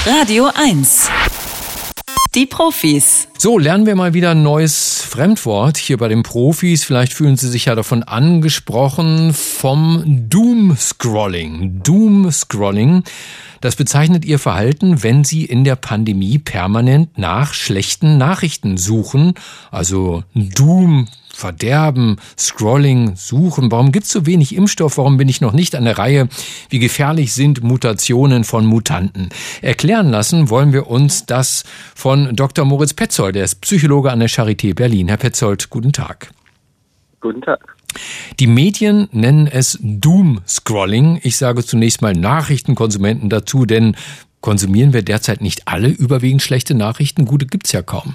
Radio 1. Die Profis. So, lernen wir mal wieder ein neues Fremdwort hier bei den Profis. Vielleicht fühlen Sie sich ja davon angesprochen, vom Doomscrolling. Doomscrolling, das bezeichnet Ihr Verhalten, wenn Sie in der Pandemie permanent nach schlechten Nachrichten suchen. Also Doom, Verderben, Scrolling, Suchen. Warum gibt es so wenig Impfstoff? Warum bin ich noch nicht an der Reihe? Wie gefährlich sind Mutationen von Mutanten? Erklären lassen wollen wir uns das von Dr. Moritz Petzold. Er ist Psychologe an der Charité Berlin. Herr Petzold, guten Tag. Guten Tag. Die Medien nennen es Doom-Scrolling. Ich sage zunächst mal Nachrichtenkonsumenten dazu, denn konsumieren wir derzeit nicht alle überwiegend schlechte Nachrichten? Gute gibt's ja kaum.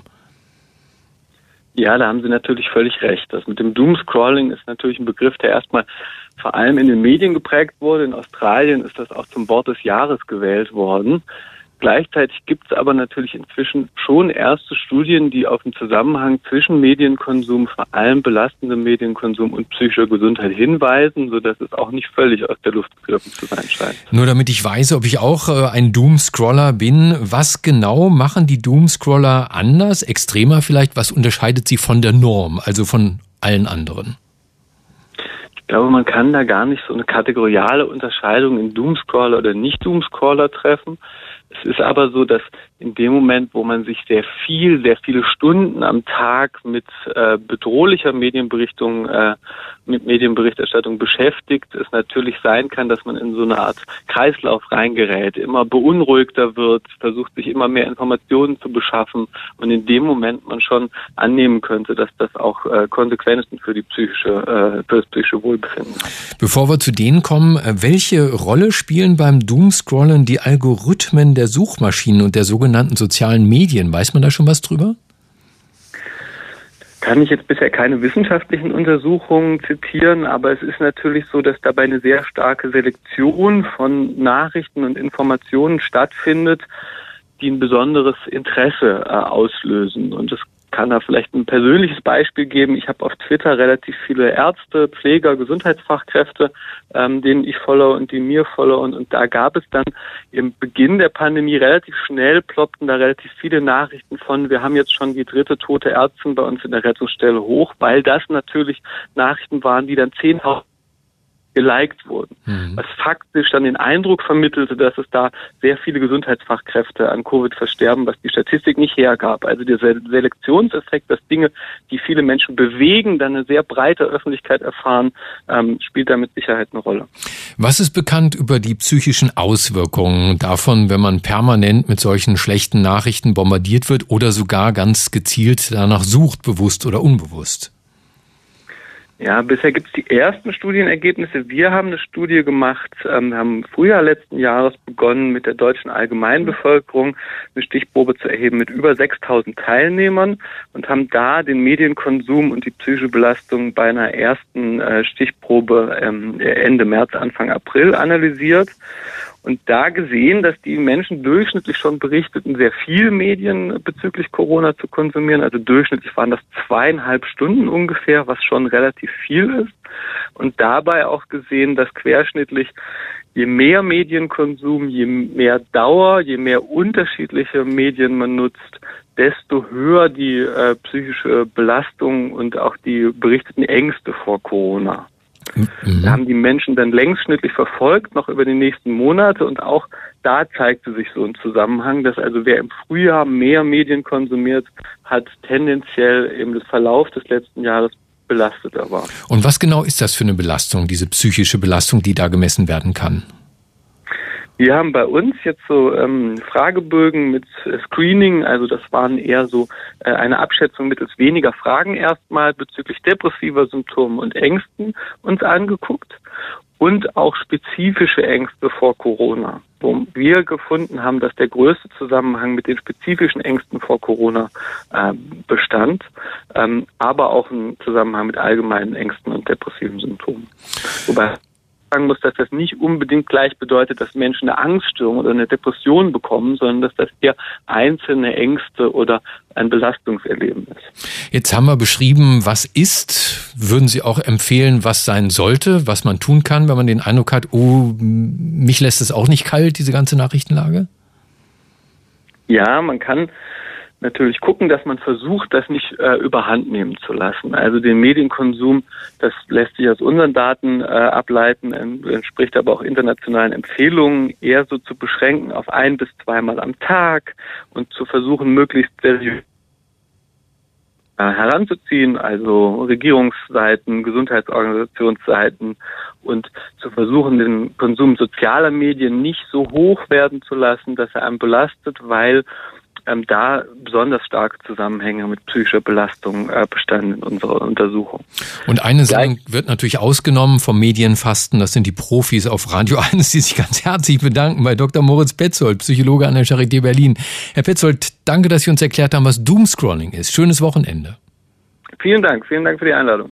Ja, da haben Sie natürlich völlig recht. Das mit dem Doomscrolling ist natürlich ein Begriff, der erstmal vor allem in den Medien geprägt wurde. In Australien ist das auch zum Wort des Jahres gewählt worden. Gleichzeitig gibt es aber natürlich inzwischen schon erste Studien, die auf den Zusammenhang zwischen Medienkonsum, vor allem belastendem Medienkonsum und psychischer Gesundheit hinweisen, sodass es auch nicht völlig aus der Luft gegriffen zu sein scheint. Nur damit ich weiß, ob ich auch ein Doomscroller bin, was genau machen die Doomscroller anders, extremer vielleicht? Was unterscheidet sie von der Norm, also von allen anderen? Ich glaube, man kann da gar nicht so eine kategoriale Unterscheidung in Doomscroller oder Nicht-Doomscroller treffen. Es ist aber so, dass in dem Moment, wo man sich sehr viele Stunden am Tag mit bedrohlicher Medienberichterstattung beschäftigt, es natürlich sein kann, dass man in so eine Art Kreislauf reingerät, immer beunruhigter wird, versucht sich immer mehr Informationen zu beschaffen und in dem Moment man schon annehmen könnte, dass das auch Konsequenzen für das psychische Wohlbefinden hat. Bevor wir zu denen kommen, welche Rolle spielen beim Doomscrollen die Algorithmen der Suchmaschinen und der sogenannten sozialen Medien? Weiß man da schon was drüber? Kann ich jetzt bisher keine wissenschaftlichen Untersuchungen zitieren, aber es ist natürlich so, dass dabei eine sehr starke Selektion von Nachrichten und Informationen stattfindet, die ein besonderes Interesse auslösen. Und es kann da vielleicht ein persönliches Beispiel geben. Ich habe auf Twitter relativ viele Ärzte, Pfleger, Gesundheitsfachkräfte, denen ich follow und die mir followen. Und da gab es dann im Beginn der Pandemie relativ schnell, ploppten da relativ viele Nachrichten von, wir haben jetzt schon die 3. tote Ärztin bei uns in der Rettungsstelle hoch, weil das natürlich Nachrichten waren, die dann 10.000 geliked wurden, was faktisch dann den Eindruck vermittelte, dass es da sehr viele Gesundheitsfachkräfte an Covid versterben, was die Statistik nicht hergab. Also der Selektionseffekt, dass Dinge, die viele Menschen bewegen, dann eine sehr breite Öffentlichkeit erfahren, spielt da mit Sicherheit eine Rolle. Was ist bekannt über die psychischen Auswirkungen davon, wenn man permanent mit solchen schlechten Nachrichten bombardiert wird oder sogar ganz gezielt danach sucht, bewusst oder unbewusst? Ja, bisher gibt es die ersten Studienergebnisse. Wir haben eine Studie gemacht, wir haben im Frühjahr letzten Jahres begonnen, mit der deutschen Allgemeinbevölkerung eine Stichprobe zu erheben mit über 6.000 Teilnehmern und haben da den Medienkonsum und die psychische Belastung bei einer ersten Stichprobe Ende März, Anfang April analysiert. Und da gesehen, dass die Menschen durchschnittlich schon berichteten, sehr viel Medien bezüglich Corona zu konsumieren. Also durchschnittlich waren das 2,5 Stunden ungefähr, was schon relativ viel ist. Und dabei auch gesehen, dass querschnittlich je mehr Medienkonsum, je mehr Dauer, je mehr unterschiedliche Medien man nutzt, desto höher die psychische Belastung und auch die berichteten Ängste vor Corona. Da haben die Menschen dann längsschnittlich verfolgt, noch über die nächsten Monate und auch da zeigte sich so ein Zusammenhang, dass also wer im Frühjahr mehr Medien konsumiert, hat tendenziell im Verlauf des letzten Jahres belasteter war. Und was genau ist das für eine Belastung, diese psychische Belastung, die da gemessen werden kann? Wir haben bei uns jetzt so Fragebögen mit Screening, also das waren eher so eine Abschätzung mittels weniger Fragen erstmal bezüglich depressiver Symptomen und Ängsten uns angeguckt und auch spezifische Ängste vor Corona, wo wir gefunden haben, dass der größte Zusammenhang mit den spezifischen Ängsten vor Corona bestand, aber auch ein Zusammenhang mit allgemeinen Ängsten und depressiven Symptomen. Wobei sagen muss, dass das nicht unbedingt gleich bedeutet, dass Menschen eine Angststörung oder eine Depression bekommen, sondern dass das eher einzelne Ängste oder ein Belastungserleben ist. Jetzt haben wir beschrieben, was ist. Würden Sie auch empfehlen, was sein sollte, was man tun kann, wenn man den Eindruck hat, oh, mich lässt es auch nicht kalt, diese ganze Nachrichtenlage? Ja, man kann natürlich gucken, dass man versucht, das nicht überhand nehmen zu lassen. Also den Medienkonsum, das lässt sich aus unseren Daten ableiten, entspricht aber auch internationalen Empfehlungen, eher so zu beschränken auf 1- bis 2-mal am Tag und zu versuchen, möglichst seriös heranzuziehen, also Regierungsseiten, Gesundheitsorganisationsseiten, und zu versuchen, den Konsum sozialer Medien nicht so hoch werden zu lassen, dass er einen belastet, weil da besonders starke Zusammenhänge mit psychischer Belastung bestanden in unserer Untersuchung. Und eine Sendung wird natürlich ausgenommen vom Medienfasten. Das sind die Profis auf Radio 1, die sich ganz herzlich bedanken bei Dr. Moritz Petzold, Psychologe an der Charité Berlin. Herr Petzold, danke, dass Sie uns erklärt haben, was Doomscrolling ist. Schönes Wochenende. Vielen Dank für die Einladung.